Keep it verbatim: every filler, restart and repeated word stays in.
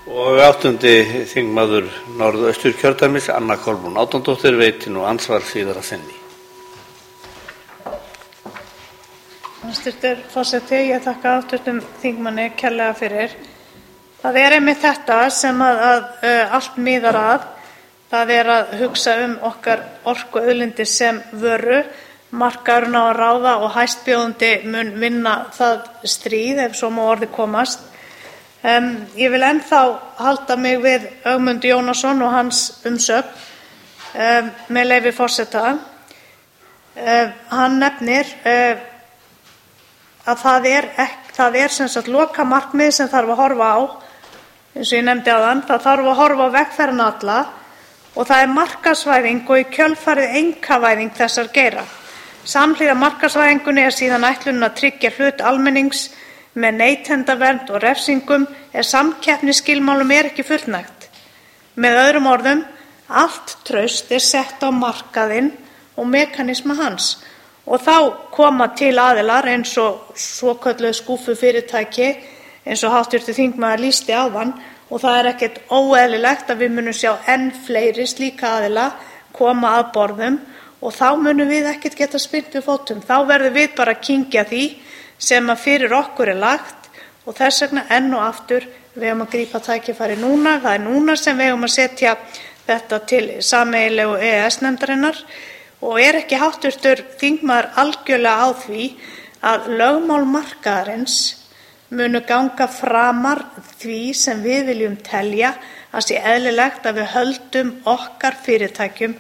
Og áttundi þingmaður Norðausturkjördæmis, Anna Kolbrún Árnadóttir, veitir nú andsvar síðara sinni. Hæstvirtur forseti, ég þakka háttvirtum þingmanni kærlega fyrir. Það er einmitt þetta sem að, að, að allt miðar að. Það er að hugsa um okkar orkuauðlindir sem vöru. Markaðurinn á að ráða og hæstbjóðandi mun vinna það stríð ef svo má orði komast. Um, ég vil ennþá halda mig við Ögmund Jónasson og hans umsögn um, með leyfi forseta. Um, hann nefnir um, að það er, ekki, það er sem sagt lokamarkmið sem þarf að horfa á, eins og ég nefndi áðan, það þarf að horfa á vegferðina alla og það er markaðsvæðing og í kjölfarið einkavæðing þessar geira. Samhliða markaðsvæðingunni er síðan ætlunin að tryggja hlut almennings með neytendavernd og refsingum ef samkeppnisskilmálum er ekki fullnægt. Með öðrum orðum, allt traust er sett á markaðinn og mekanisma hans og þá koma til aðilar eins og svokölluð skúffufyrirtæki eins og háttvirtur þingmaður lýsti áðan og það er ekkert óeðlilegt að við munum sjá enn fleiri slíka aðila koma að borðum og þá munum við ekkert geta spyrnt við fótum. Þá verðum við bara að kyngja því sem að fyrir okkur er lagt og þess vegna enn og aftur við eigum að grípa tækifæri núna. Það er núna sem við eigum að setja þetta til sameiginlegu E E S-nefndarinnar og er ekki háttvirtur þingmaður algjörlega á því að lögmál markaðarins munu ganga framar því sem við viljum telja að sé eðlilegt að við höldum okkar fyrirtækjum